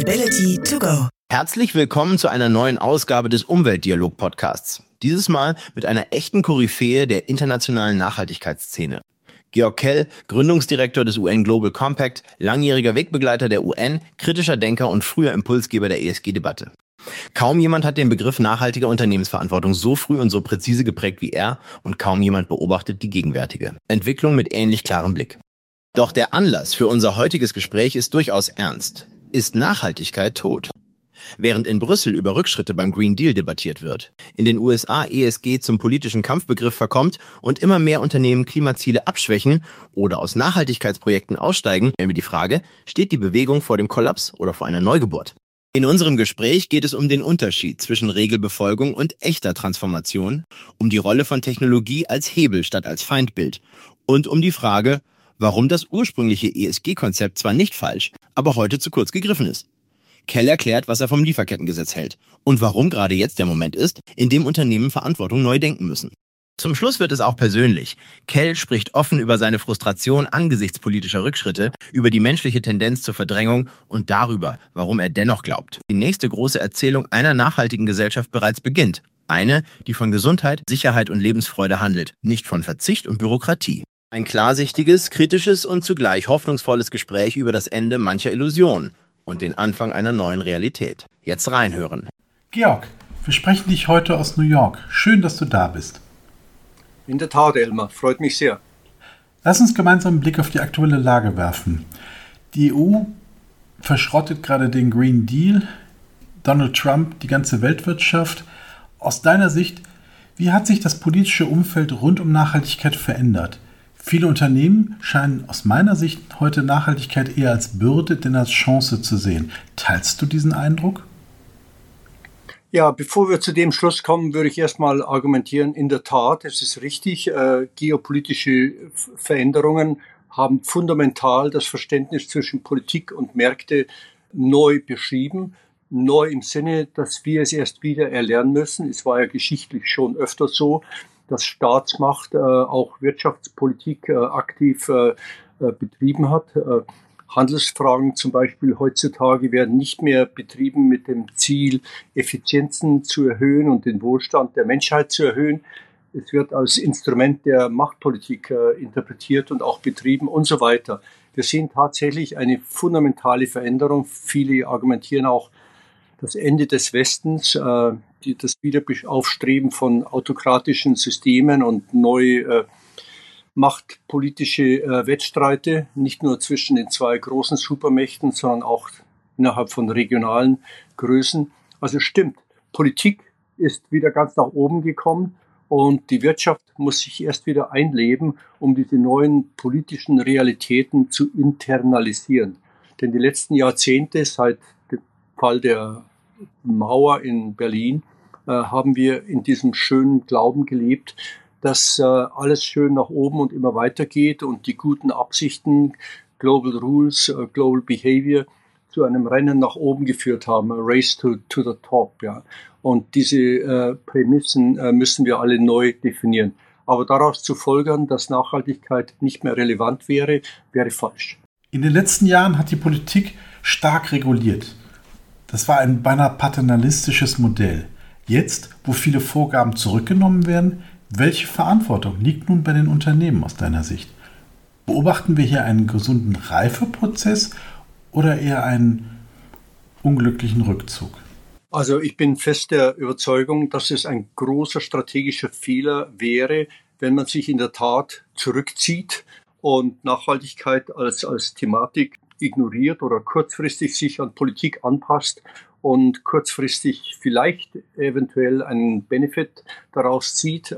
Sustainability to go. Herzlich willkommen zu einer neuen Ausgabe des Umweltdialog-Podcasts. Dieses Mal mit einer echten Koryphäe der internationalen Nachhaltigkeitsszene. Georg Kell, Gründungsdirektor des UN Global Compact, langjähriger Wegbegleiter der UN, kritischer Denker und früher Impulsgeber der ESG-Debatte. Kaum jemand hat den Begriff nachhaltiger Unternehmensverantwortung so früh und so präzise geprägt wie er und kaum jemand beobachtet die gegenwärtige Entwicklung mit ähnlich klarem Blick. Doch der Anlass für unser heutiges Gespräch ist durchaus ernst. Ist Nachhaltigkeit tot? Während in Brüssel über Rückschritte beim Green Deal debattiert wird, in den USA ESG zum politischen Kampfbegriff verkommt und immer mehr Unternehmen Klimaziele abschwächen oder aus Nachhaltigkeitsprojekten aussteigen, stellen wir die Frage, steht die Bewegung vor dem Kollaps oder vor einer Neugeburt? In unserem Gespräch geht es um den Unterschied zwischen Regelbefolgung und echter Transformation, um die Rolle von Technologie als Hebel statt als Feindbild und um die Frage, warum das ursprüngliche ESG-Konzept zwar nicht falsch, aber heute zu kurz gegriffen ist. Kell erklärt, was er vom Lieferkettengesetz hält und warum gerade jetzt der Moment ist, in dem Unternehmen Verantwortung neu denken müssen. Zum Schluss wird es auch persönlich. Kell spricht offen über seine Frustration angesichts politischer Rückschritte, über die menschliche Tendenz zur Verdrängung und darüber, warum er dennoch glaubt, die nächste große Erzählung einer nachhaltigen Gesellschaft bereits beginnt. Eine, die von Gesundheit, Sicherheit und Lebensfreude handelt, nicht von Verzicht und Bürokratie. Ein klarsichtiges, kritisches und zugleich hoffnungsvolles Gespräch über das Ende mancher Illusionen und den Anfang einer neuen Realität. Jetzt reinhören. Georg, wir sprechen dich heute aus New York. Schön, dass du da bist. In der Tat, Elmar, freut mich sehr. Lass uns gemeinsam einen Blick auf die aktuelle Lage werfen. Die EU verschrottet gerade den Green Deal, Donald Trump die ganze Weltwirtschaft. Aus deiner Sicht, wie hat sich das politische Umfeld rund um Nachhaltigkeit verändert? Viele Unternehmen scheinen aus meiner Sicht heute Nachhaltigkeit eher als Bürde denn als Chance zu sehen. Teilst du diesen Eindruck? Ja, bevor wir zu dem Schluss kommen, würde ich erstmal argumentieren, in der Tat, es ist richtig, geopolitische Veränderungen haben fundamental das Verständnis zwischen Politik und Märkte neu beschrieben. Neu im Sinne, dass wir es erst wieder erlernen müssen. Es war ja geschichtlich schon öfter so, dass Staatsmacht auch Wirtschaftspolitik aktiv betrieben hat. Handelsfragen zum Beispiel heutzutage werden nicht mehr betrieben mit dem Ziel, Effizienzen zu erhöhen und den Wohlstand der Menschheit zu erhöhen. Es wird als Instrument der Machtpolitik interpretiert und auch betrieben und so weiter. Wir sehen tatsächlich eine fundamentale Veränderung. Viele argumentieren auch das Ende des Westens, das Wiederaufstreben von autokratischen Systemen und neue machtpolitische Wettstreite, nicht nur zwischen den zwei großen Supermächten, sondern auch innerhalb von regionalen Größen. Also stimmt, Politik ist wieder ganz nach oben gekommen und die Wirtschaft muss sich erst wieder einleben, um diese neuen politischen Realitäten zu internalisieren. Denn die letzten Jahrzehnte, seit dem Fall der Mauer in Berlin, haben wir in diesem schönen Glauben gelebt, dass alles schön nach oben und immer weitergeht und die guten Absichten, Global Rules, Global Behavior, zu einem Rennen nach oben geführt haben, a race to the top. Ja. Und diese Prämissen müssen wir alle neu definieren. Aber daraus zu folgern, dass Nachhaltigkeit nicht mehr relevant wäre, wäre falsch. In den letzten Jahren hat die Politik stark reguliert. Das war ein beinahe paternalistisches Modell. Jetzt, wo viele Vorgaben zurückgenommen werden, welche Verantwortung liegt nun bei den Unternehmen aus deiner Sicht? Beobachten wir hier einen gesunden Reifeprozess oder eher einen unglücklichen Rückzug? Also ich bin fest der Überzeugung, dass es ein großer strategischer Fehler wäre, wenn man sich in der Tat zurückzieht und Nachhaltigkeit als Thematik ignoriert oder kurzfristig sich an Politik anpasst und kurzfristig vielleicht eventuell einen Benefit daraus zieht,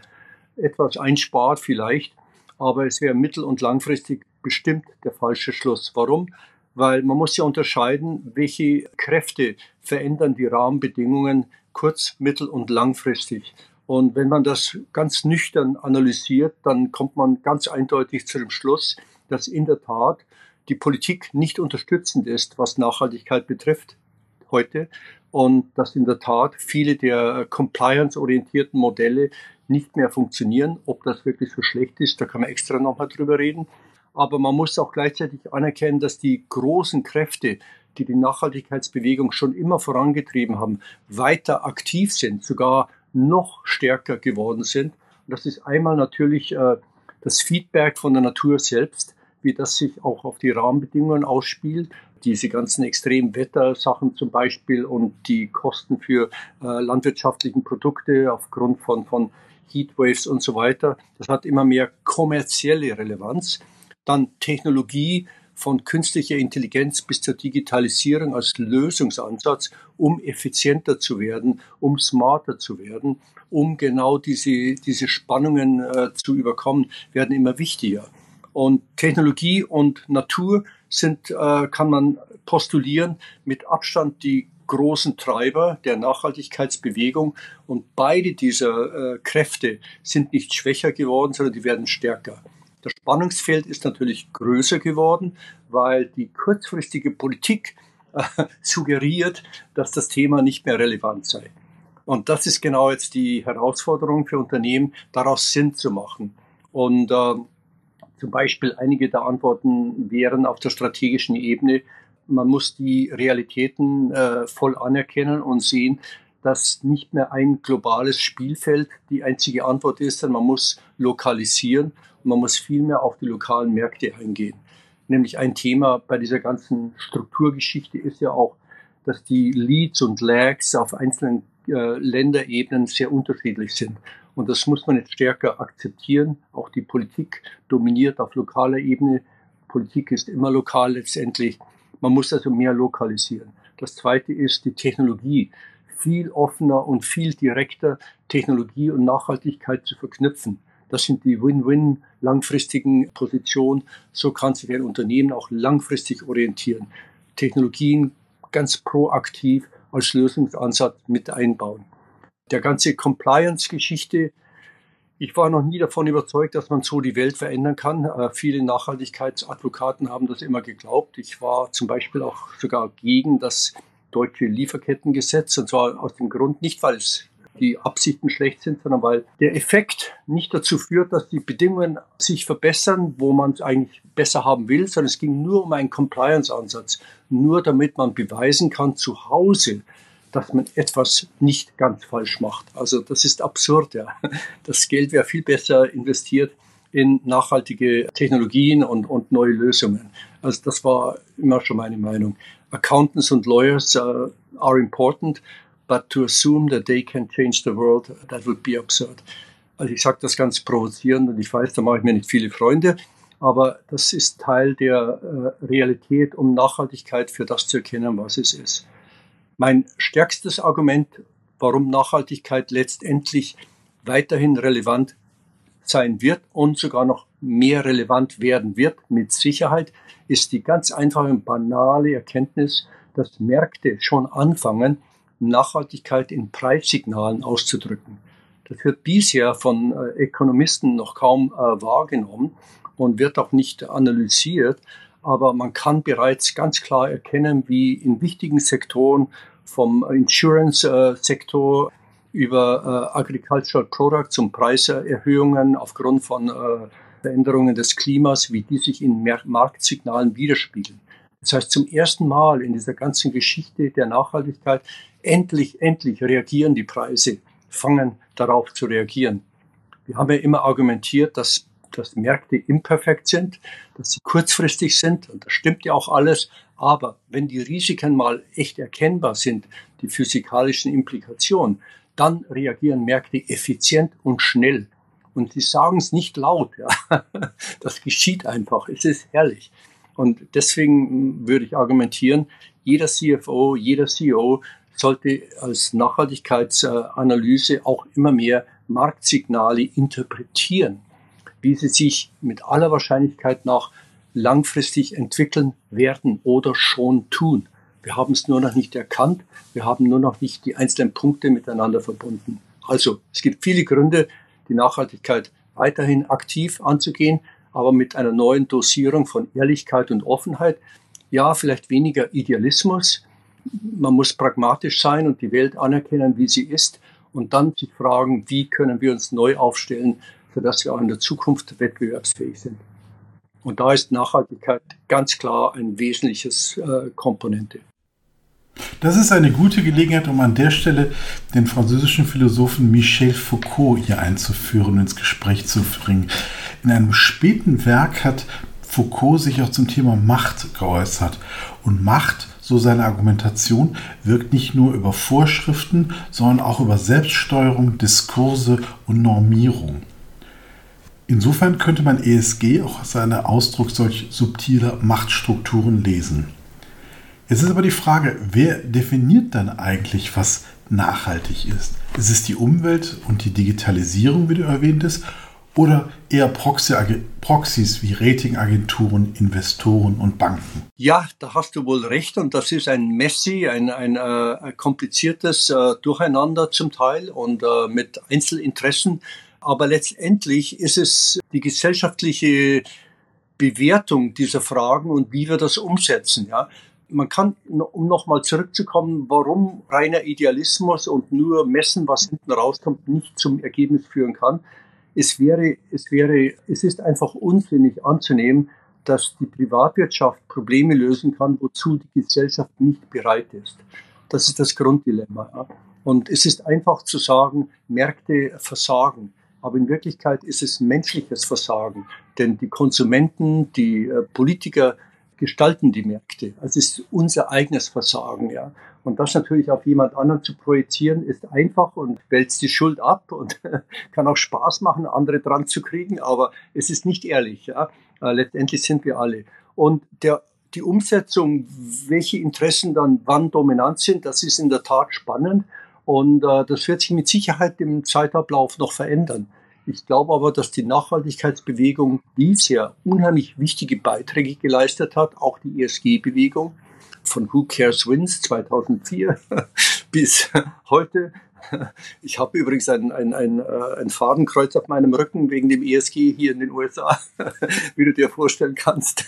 etwas einspart vielleicht, aber es wäre mittel- und langfristig bestimmt der falsche Schluss. Warum? Weil man muss ja unterscheiden, welche Kräfte verändern die Rahmenbedingungen kurz-, mittel- und langfristig. Und wenn man das ganz nüchtern analysiert, dann kommt man ganz eindeutig zu dem Schluss, dass in der Tat die Politik nicht unterstützend ist, was Nachhaltigkeit betrifft heute und dass in der Tat viele der compliance-orientierten Modelle nicht mehr funktionieren. Ob das wirklich so schlecht ist, da kann man extra nochmal drüber reden. Aber man muss auch gleichzeitig anerkennen, dass die großen Kräfte, die die Nachhaltigkeitsbewegung schon immer vorangetrieben haben, weiter aktiv sind, sogar noch stärker geworden sind. Und das ist einmal natürlich das Feedback von der Natur selbst, wie das sich auch auf die Rahmenbedingungen ausspielt. Diese ganzen Extremwettersachen zum Beispiel und die Kosten für landwirtschaftlichen Produkte aufgrund von Heatwaves und so weiter. Das hat immer mehr kommerzielle Relevanz. Dann Technologie von künstlicher Intelligenz bis zur Digitalisierung als Lösungsansatz, um effizienter zu werden, um smarter zu werden, um genau diese Spannungen zu überkommen, werden immer wichtiger. Und Technologie und Natur sind, kann man postulieren, mit Abstand die großen Treiber der Nachhaltigkeitsbewegung. Und beide dieser Kräfte sind nicht schwächer geworden, sondern die werden stärker. Das Spannungsfeld ist natürlich größer geworden, weil die kurzfristige Politik suggeriert, dass das Thema nicht mehr relevant sei. Und das ist genau jetzt die Herausforderung für Unternehmen, daraus Sinn zu machen. Und zum Beispiel einige der Antworten wären auf der strategischen Ebene, man muss die Realitäten voll anerkennen und sehen, dass nicht mehr ein globales Spielfeld die einzige Antwort ist, sondern man muss lokalisieren und man muss viel mehr auf die lokalen Märkte eingehen. Nämlich ein Thema bei dieser ganzen Strukturgeschichte ist ja auch, dass die Leads und Lags auf einzelnen Länderebenen sehr unterschiedlich sind. Und das muss man jetzt stärker akzeptieren. Auch die Politik dominiert auf lokaler Ebene. Politik ist immer lokal letztendlich. Man muss also mehr lokalisieren. Das Zweite ist die Technologie. Viel offener und viel direkter Technologie und Nachhaltigkeit zu verknüpfen. Das sind die Win-Win langfristigen Positionen. So kann sich ein Unternehmen auch langfristig orientieren. Technologien ganz proaktiv als Lösungsansatz mit einbauen. Der ganze Compliance-Geschichte, ich war noch nie davon überzeugt, dass man so die Welt verändern kann. Viele Nachhaltigkeitsadvokaten haben das immer geglaubt. Ich war zum Beispiel auch sogar gegen das deutsche Lieferkettengesetz. Und zwar aus dem Grund nicht, weil die Absichten schlecht sind, sondern weil der Effekt nicht dazu führt, dass die Bedingungen sich verbessern, wo man es eigentlich besser haben will, sondern es ging nur um einen Compliance-Ansatz. Nur damit man beweisen kann zu Hause, dass man etwas nicht ganz falsch macht. Also das ist absurd. Ja. Das Geld wäre viel besser investiert in nachhaltige Technologien und neue Lösungen. Also das war immer schon meine Meinung. Accountants und Lawyers are important, but to assume that they can change the world, that would be absurd. Also ich sage das ganz provozierend und ich weiß, da mache ich mir nicht viele Freunde, aber das ist Teil der Realität, um Nachhaltigkeit für das zu erkennen, was es ist. Mein stärkstes Argument, warum Nachhaltigkeit letztendlich weiterhin relevant sein wird und sogar noch mehr relevant werden wird, mit Sicherheit, ist die ganz einfache und banale Erkenntnis, dass Märkte schon anfangen, Nachhaltigkeit in Preissignalen auszudrücken. Das wird bisher von Ökonomisten noch kaum wahrgenommen und wird auch nicht analysiert. Aber man kann bereits ganz klar erkennen, wie in wichtigen Sektoren vom Insurance-Sektor über Agricultural Products und Preiserhöhungen aufgrund von Veränderungen des Klimas, wie die sich in Marktsignalen widerspiegeln. Das heißt, zum ersten Mal in dieser ganzen Geschichte der Nachhaltigkeit endlich reagieren die Preise, fangen darauf zu reagieren. Wir haben ja immer argumentiert, dass Märkte imperfekt sind, dass sie kurzfristig sind, und das stimmt ja auch alles, aber wenn die Risiken mal echt erkennbar sind, die physikalischen Implikationen, dann reagieren Märkte effizient und schnell. Und sie sagen es nicht laut, ja. Das geschieht einfach, es ist herrlich. Und deswegen würde ich argumentieren, jeder CFO, jeder CEO sollte als Nachhaltigkeitsanalyse auch immer mehr Marktsignale interpretieren, wie sie sich mit aller Wahrscheinlichkeit nach langfristig entwickeln werden oder schon tun. Wir haben es nur noch nicht erkannt, wir haben nur noch nicht die einzelnen Punkte miteinander verbunden. Also es gibt viele Gründe, die Nachhaltigkeit weiterhin aktiv anzugehen, aber mit einer neuen Dosierung von Ehrlichkeit und Offenheit. Ja, vielleicht weniger Idealismus. Man muss pragmatisch sein und die Welt anerkennen, wie sie ist, und dann sich fragen, wie können wir uns neu aufstellen, sodass wir auch in der Zukunft wettbewerbsfähig sind. Und da ist Nachhaltigkeit ganz klar ein wesentliches Komponente. Das ist eine gute Gelegenheit, um an der Stelle den französischen Philosophen Michel Foucault hier einzuführen und ins Gespräch zu bringen. In einem späten Werk hat Foucault sich auch zum Thema Macht geäußert. Und Macht, so seine Argumentation, wirkt nicht nur über Vorschriften, sondern auch über Selbststeuerung, Diskurse und Normierung. Insofern könnte man ESG auch als einen Ausdruck solch subtiler Machtstrukturen lesen. Jetzt ist aber die Frage, wer definiert dann eigentlich, was nachhaltig ist? Ist es die Umwelt und die Digitalisierung, wie du erwähnt hast, oder eher Proxys wie Ratingagenturen, Investoren und Banken? Ja, da hast du wohl recht und das ist ein messy, ein kompliziertes Durcheinander zum Teil und mit Einzelinteressen. Aber letztendlich ist es die gesellschaftliche Bewertung dieser Fragen und wie wir das umsetzen. Ja, man kann, um nochmal zurückzukommen, warum reiner Idealismus und nur messen, was hinten rauskommt, nicht zum Ergebnis führen kann. Es ist einfach unsinnig anzunehmen, dass die Privatwirtschaft Probleme lösen kann, wozu die Gesellschaft nicht bereit ist. Das ist das Grunddilemma. Ja. Und es ist einfach zu sagen, Märkte versagen. Aber in Wirklichkeit ist es menschliches Versagen. Denn die Konsumenten, die Politiker gestalten die Märkte. Also es ist unser eigenes Versagen. Ja. Und das natürlich auf jemand anderen zu projizieren, ist einfach und wälzt die Schuld ab und kann auch Spaß machen, andere dran zu kriegen. Aber es ist nicht ehrlich. Ja. Letztendlich sind wir alle. Und die Umsetzung, welche Interessen dann wann dominant sind, das ist in der Tat spannend. Und das wird sich mit Sicherheit im Zeitablauf noch verändern. Ich glaube aber, dass die Nachhaltigkeitsbewegung bisher unheimlich wichtige Beiträge geleistet hat, auch die ESG-Bewegung von Who Cares Wins 2004 bis heute. Ich habe übrigens ein Fadenkreuz auf meinem Rücken wegen dem ESG hier in den USA, wie du dir vorstellen kannst.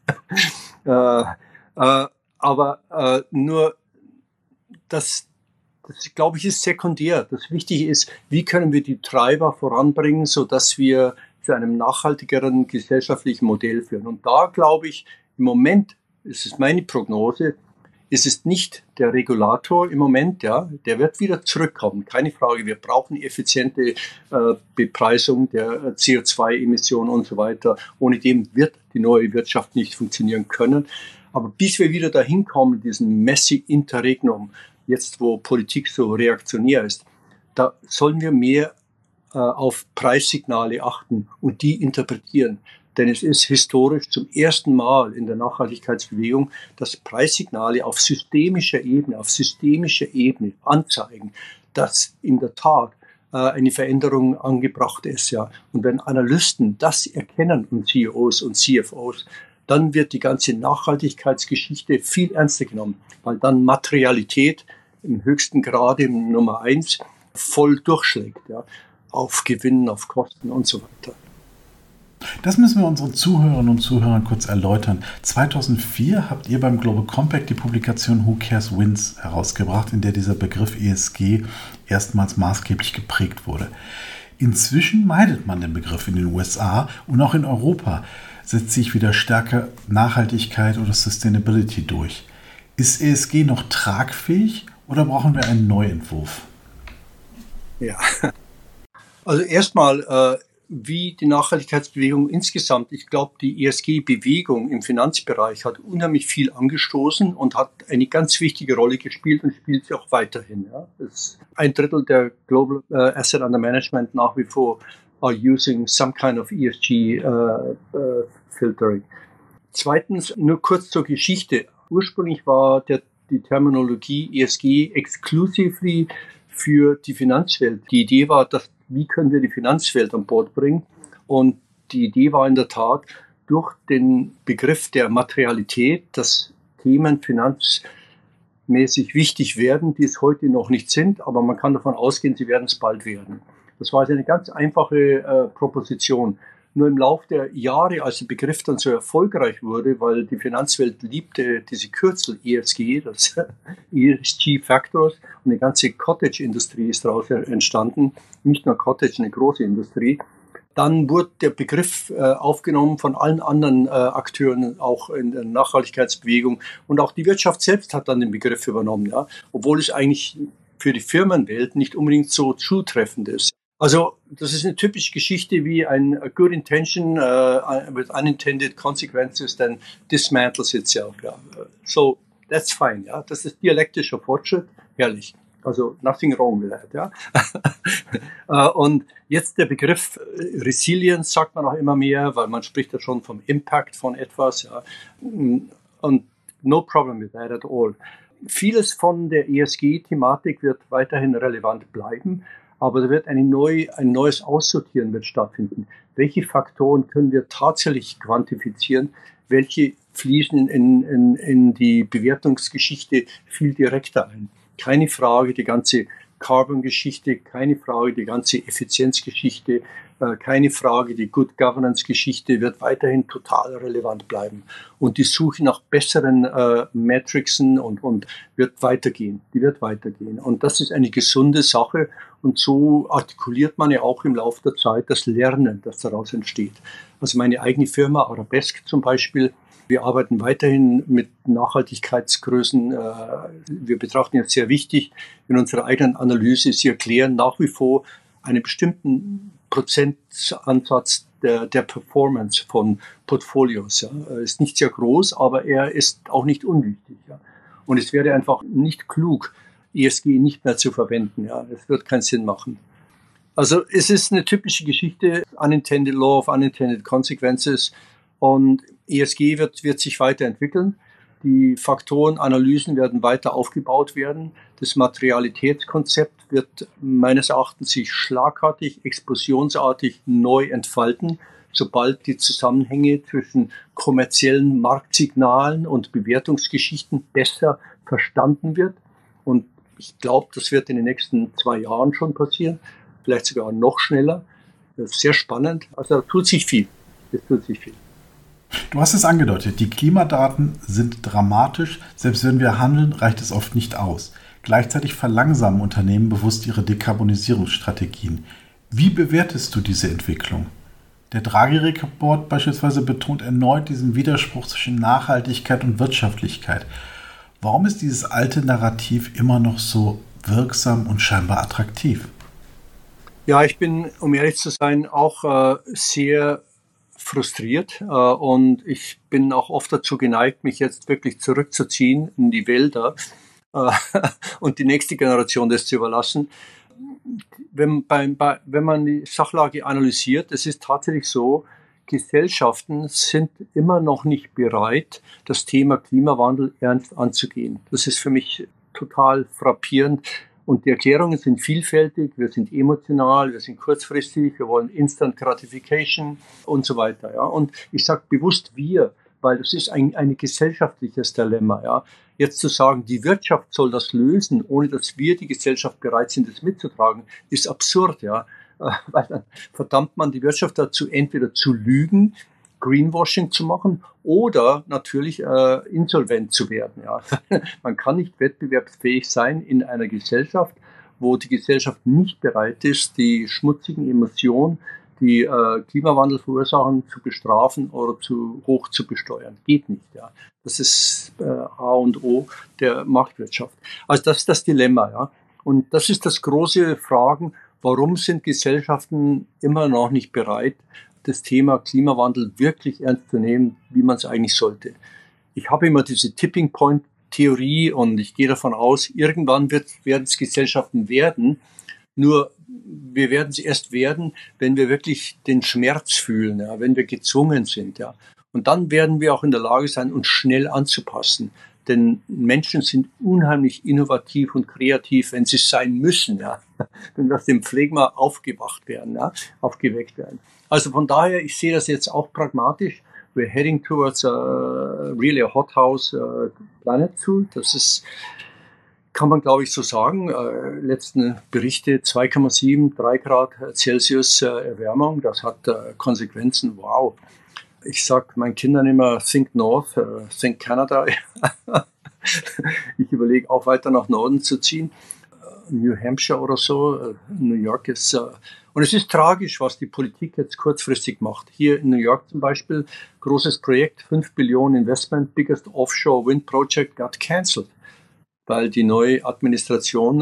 Aber nur das glaube ich, ist sekundär. Das Wichtige ist, wie können wir die Treiber voranbringen, sodass wir zu einem nachhaltigeren gesellschaftlichen Modell führen. Und da glaube ich, im Moment, es ist meine Prognose, ist es nicht der Regulator im Moment, ja, der wird wieder zurückkommen, keine Frage. Wir brauchen effiziente Bepreisung der CO2-Emissionen und so weiter. Ohne dem wird die neue Wirtschaft nicht funktionieren können. Aber bis wir wieder dahin kommen, diesen messy Interregnum, jetzt wo Politik so reaktionär ist, da sollen wir mehr auf Preissignale achten und die interpretieren. Denn es ist historisch zum ersten Mal in der Nachhaltigkeitsbewegung, dass Preissignale auf systemischer Ebene anzeigen, dass in der Tat eine Veränderung angebracht ist. Ja. Und wenn Analysten das erkennen und CEOs und CFOs, dann wird die ganze Nachhaltigkeitsgeschichte viel ernster genommen, weil dann Materialität im höchsten Grade Nummer 1 voll durchschlägt, ja, auf Gewinnen, auf Kosten und so weiter. Das müssen wir unseren Zuhörerinnen und Zuhörern kurz erläutern. 2004 habt ihr beim Global Compact die Publikation Who Cares Wins herausgebracht, in der dieser Begriff ESG erstmals maßgeblich geprägt wurde. Inzwischen meidet man den Begriff in den USA und auch in Europa setzt sich wieder stärker Nachhaltigkeit oder Sustainability durch. Ist ESG noch tragfähig oder brauchen wir einen Neuentwurf? Ja, also erstmal, wie die Nachhaltigkeitsbewegung insgesamt. Ich glaube, die ESG-Bewegung im Finanzbereich hat unheimlich viel angestoßen und hat eine ganz wichtige Rolle gespielt und spielt sie auch weiterhin. Ja. Ein Drittel der Global Asset Under Management nach wie vor are using some kind of ESG filtering. Zweitens, nur kurz zur Geschichte. Ursprünglich war die Terminologie ESG exclusively für die Finanzwelt. Die Idee war, wie können wir die Finanzwelt an Bord bringen? Und die Idee war in der Tat, durch den Begriff der Materialität, dass Themen finanzmäßig wichtig werden, die es heute noch nicht sind, aber man kann davon ausgehen, sie werden es bald werden. Das war also eine ganz einfache Proposition. Nur im Laufe der Jahre, als der Begriff dann so erfolgreich wurde, weil die Finanzwelt liebte diese Kürzel ESG, das ESG Factors, und eine ganze Cottage-Industrie ist daraus entstanden. Nicht nur Cottage, eine große Industrie. Dann wurde der Begriff aufgenommen von allen anderen Akteuren, auch in der Nachhaltigkeitsbewegung. Und auch die Wirtschaft selbst hat dann den Begriff übernommen, ja, obwohl es eigentlich für die Firmenwelt nicht unbedingt so zutreffend ist. Also das ist eine typische Geschichte wie ein a good intention with unintended consequences then dismantles itself. Ja. So that's fine. Ja. Das ist dialektischer Fortschritt, herrlich. Also nothing wrong with that. Ja. Und jetzt der Begriff Resilience sagt man auch immer mehr, weil man spricht ja schon vom Impact von etwas. Ja. Und no problem with that at all. Vieles von der ESG-Thematik wird weiterhin relevant bleiben, aber da wird ein neues Aussortieren wird stattfinden. Welche Faktoren können wir tatsächlich quantifizieren? Welche fließen in die Bewertungsgeschichte viel direkter ein? Keine Frage, die ganze Carbon-Geschichte, keine Frage, die ganze Effizienzgeschichte, keine Frage, die Good Governance-Geschichte wird weiterhin total relevant bleiben. Und die Suche nach besseren Matrixen und wird weitergehen. Die wird weitergehen. Und das ist eine gesunde Sache. Und so artikuliert man ja auch im Laufe der Zeit das Lernen, das daraus entsteht. Also meine eigene Firma, Arabesque zum Beispiel, wir arbeiten weiterhin mit Nachhaltigkeitsgrößen. Wir betrachten jetzt sehr wichtig in unserer eigenen Analyse, sie erklären nach wie vor einen bestimmten Prozentansatz der Performance von Portfolios. Ja. Er ist nicht sehr groß, aber er ist auch nicht unwichtig. Ja. Und es wäre einfach nicht klug, ESG nicht mehr zu verwenden. Ja. Es wird keinen Sinn machen. Also es ist eine typische Geschichte, unintended law of unintended consequences. Und ESG wird sich weiterentwickeln. Die Faktorenanalysen werden weiter aufgebaut werden. Das Materialitätskonzept wird meines Erachtens sich schlagartig, explosionsartig neu entfalten, sobald die Zusammenhänge zwischen kommerziellen Marktsignalen und Bewertungsgeschichten besser verstanden wird. Und ich glaube, das wird in den nächsten 2 Jahren schon passieren, vielleicht sogar noch schneller. Das ist sehr spannend. Also da tut sich viel. Es tut sich viel. Du hast es angedeutet, die Klimadaten sind dramatisch. Selbst wenn wir handeln, reicht es oft nicht aus. Gleichzeitig verlangsamen Unternehmen bewusst ihre Dekarbonisierungsstrategien. Wie bewertest du diese Entwicklung? Der Draghi-Report beispielsweise betont erneut diesen Widerspruch zwischen Nachhaltigkeit und Wirtschaftlichkeit. Warum ist dieses alte Narrativ immer noch so wirksam und scheinbar attraktiv? Ja, ich bin, um ehrlich zu sein, auch sehr frustriert und ich bin auch oft dazu geneigt, mich jetzt wirklich zurückzuziehen in die Wälder und die nächste Generation das zu überlassen. Wenn man die Sachlage analysiert, es ist tatsächlich so, Gesellschaften sind immer noch nicht bereit, das Thema Klimawandel ernst anzugehen. Das ist für mich total frappierend. Und die Erklärungen sind vielfältig, wir sind emotional, wir sind kurzfristig, wir wollen Instant Gratification und so weiter. Ja. Und ich sage bewusst wir, weil das ist ein gesellschaftliches Dilemma. Ja. Jetzt zu sagen, die Wirtschaft soll das lösen, ohne dass wir, die Gesellschaft, bereit sind, das mitzutragen, ist absurd. Ja. Weil dann verdammt man die Wirtschaft dazu, entweder zu lügen, Greenwashing zu machen oder natürlich insolvent zu werden. Ja. Man kann nicht wettbewerbsfähig sein in einer Gesellschaft, wo die Gesellschaft nicht bereit ist, die schmutzigen Emissionen, die Klimawandel verursachen, zu bestrafen oder zu hoch zu besteuern. Geht nicht. Ja. Das ist A und O der Marktwirtschaft. Also das ist das Dilemma. Ja. Und das ist das große Fragen, warum sind Gesellschaften immer noch nicht bereit, das Thema Klimawandel wirklich ernst zu nehmen, wie man es eigentlich sollte. Ich habe immer diese Tipping Point Theorie und ich gehe davon aus, irgendwann werden es Gesellschaften werden. Nur wir werden sie erst werden, wenn wir wirklich den Schmerz fühlen, ja, wenn wir gezwungen sind. Ja. Und dann werden wir auch in der Lage sein, uns schnell anzupassen. Denn Menschen sind unheimlich innovativ und kreativ, wenn sie sein müssen, ja. Wenn wir aus dem Phlegma aufgeweckt werden. Also von daher, ich sehe das jetzt auch pragmatisch. We're heading towards really a hothouse planet zu. Das ist, kann man glaube ich so sagen. Letzten Berichte 2,7, 3 Grad Celsius Erwärmung. Das hat Konsequenzen. Wow. Ich sag meinen Kindern immer, think north, think Canada. Ich überlege auch weiter nach Norden zu ziehen. New Hampshire oder so. New York ist, und es ist tragisch, was die Politik jetzt kurzfristig macht. Hier in New York zum Beispiel, großes Projekt, 5 Billionen Investment, biggest offshore wind project got cancelled, weil die neue Administration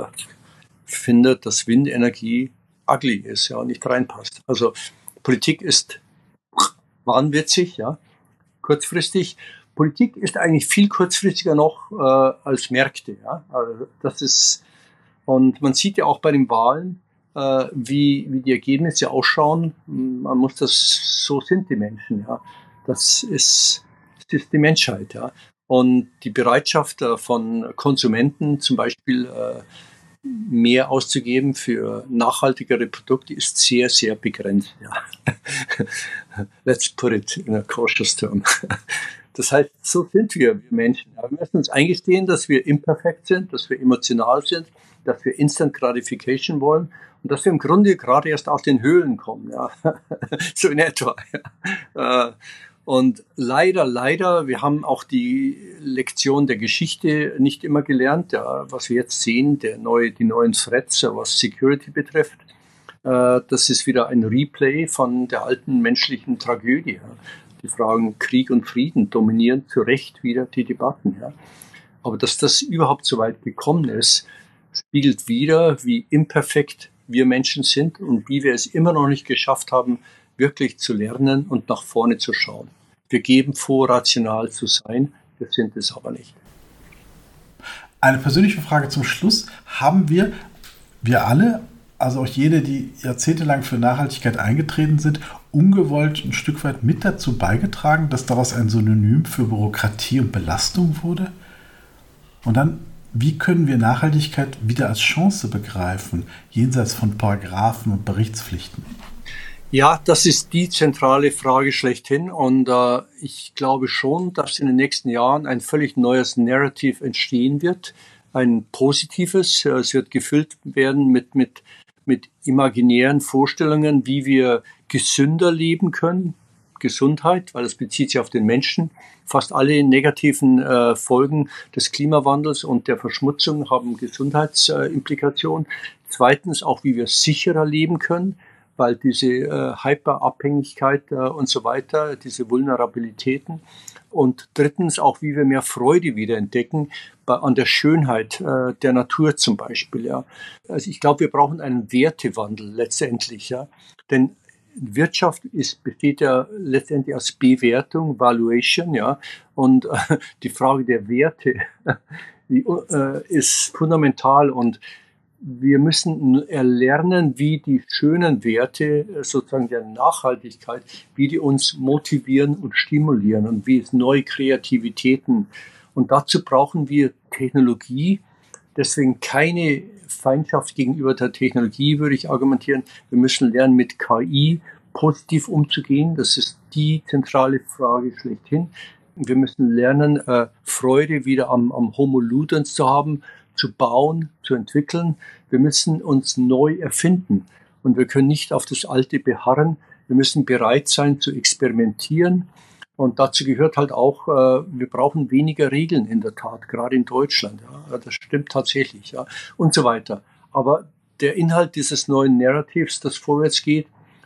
findet, dass Windenergie ugly ist, ja, nicht reinpasst. Also Politik ist wahnwitzig, ja, kurzfristig. Politik ist eigentlich viel kurzfristiger noch als Märkte, ja. Also das ist, und man sieht ja auch bei den Wahlen, wie die Ergebnisse ausschauen. Man muss das, so sind die Menschen, ja. Das ist die Menschheit, ja. Und die Bereitschaft von Konsumenten zum Beispiel mehr auszugeben für nachhaltigere Produkte ist sehr, sehr begrenzt. Ja. Let's put it in a cautious term. Das heißt, so sind wir Menschen. Wir müssen uns eingestehen, dass wir imperfekt sind, dass wir emotional sind, dass wir Instant Gratification wollen und dass wir im Grunde gerade erst aus den Höhlen kommen. Ja. So in etwa. Ja. Und leider, wir haben auch die Lektion der Geschichte nicht immer gelernt. Ja, was wir jetzt sehen, die neuen Threats, was Security betrifft, das ist wieder ein Replay von der alten menschlichen Tragödie. Ja. Die Fragen Krieg und Frieden dominieren zu Recht wieder die Debatten. Ja. Aber dass das überhaupt so weit gekommen ist, spiegelt wieder, wie imperfekt wir Menschen sind und wie wir es immer noch nicht geschafft haben, wirklich zu lernen und nach vorne zu schauen. Wir geben vor, rational zu sein, wir sind es aber nicht. Eine persönliche Frage zum Schluss. Haben wir alle, also auch jene, die jahrzehntelang für Nachhaltigkeit eingetreten sind, ungewollt ein Stück weit mit dazu beigetragen, dass daraus ein Synonym für Bürokratie und Belastung wurde? Und dann, wie können wir Nachhaltigkeit wieder als Chance begreifen, jenseits von Paragraphen und Berichtspflichten? Ja, das ist die zentrale Frage schlechthin und ich glaube schon, dass in den nächsten Jahren ein völlig neues Narrative entstehen wird, ein positives. Es wird gefüllt werden mit imaginären Vorstellungen, wie wir gesünder leben können. Gesundheit, weil das bezieht sich auf den Menschen. Fast alle negativen Folgen des Klimawandels und der Verschmutzung haben Gesundheitsimplikationen. Zweitens auch, wie wir sicherer leben können, weil diese Hyperabhängigkeit und so weiter, diese Vulnerabilitäten. Und drittens auch, wie wir mehr Freude wieder entdecken an der Schönheit der Natur zum Beispiel. Ja. Also ich glaube, wir brauchen einen Wertewandel letztendlich. Ja. Denn Wirtschaft besteht ja letztendlich aus Bewertung, Valuation. Ja. Und die Frage der Werte die, ist fundamental und wir müssen erlernen, wie die schönen Werte sozusagen der Nachhaltigkeit, wie die uns motivieren und stimulieren und wie es neue Kreativitäten. Und dazu brauchen wir Technologie. Deswegen keine Feindschaft gegenüber der Technologie, würde ich argumentieren. Wir müssen lernen, mit KI positiv umzugehen. Das ist die zentrale Frage schlechthin. Wir müssen lernen, Freude wieder am Homo ludens zu haben, zu bauen, zu entwickeln. Wir müssen uns neu erfinden und wir können nicht auf das Alte beharren. Wir müssen bereit sein zu experimentieren und dazu gehört halt auch, wir brauchen weniger Regeln in der Tat, gerade in Deutschland. Ja, das stimmt tatsächlich, ja, und so weiter. Aber der Inhalt dieses neuen Narrativs, das vorwärts geht,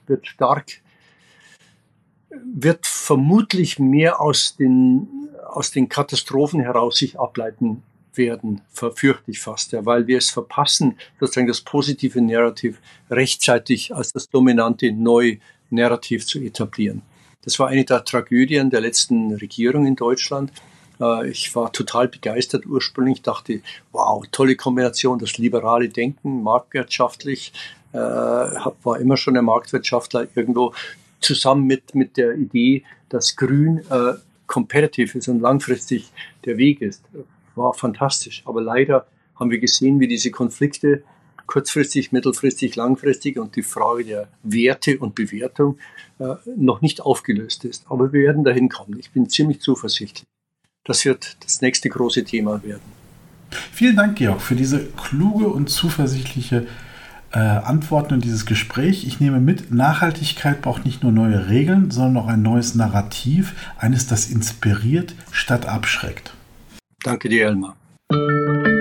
wird vermutlich mehr aus den Katastrophen heraus sich ableiten werden, verfürchte ich fast, ja, weil wir es verpassen, sozusagen das positive Narrativ rechtzeitig als das dominante neue Narrativ zu etablieren. Das war eine der Tragödien der letzten Regierung in Deutschland. Ich war total begeistert ursprünglich, dachte, wow, tolle Kombination, das liberale Denken, marktwirtschaftlich, war immer schon ein Marktwirtschaftler irgendwo, zusammen mit der Idee, dass Grün competitive ist und langfristig der Weg ist. War fantastisch. Aber leider haben wir gesehen, wie diese Konflikte kurzfristig, mittelfristig, langfristig und die Frage der Werte und Bewertung noch nicht aufgelöst ist. Aber wir werden dahin kommen. Ich bin ziemlich zuversichtlich. Das wird das nächste große Thema werden. Vielen Dank, Georg, für diese kluge und zuversichtliche Antworten und dieses Gespräch. Ich nehme mit, Nachhaltigkeit braucht nicht nur neue Regeln, sondern auch ein neues Narrativ, eines, das inspiriert statt abschreckt. Danke dir, Elmar.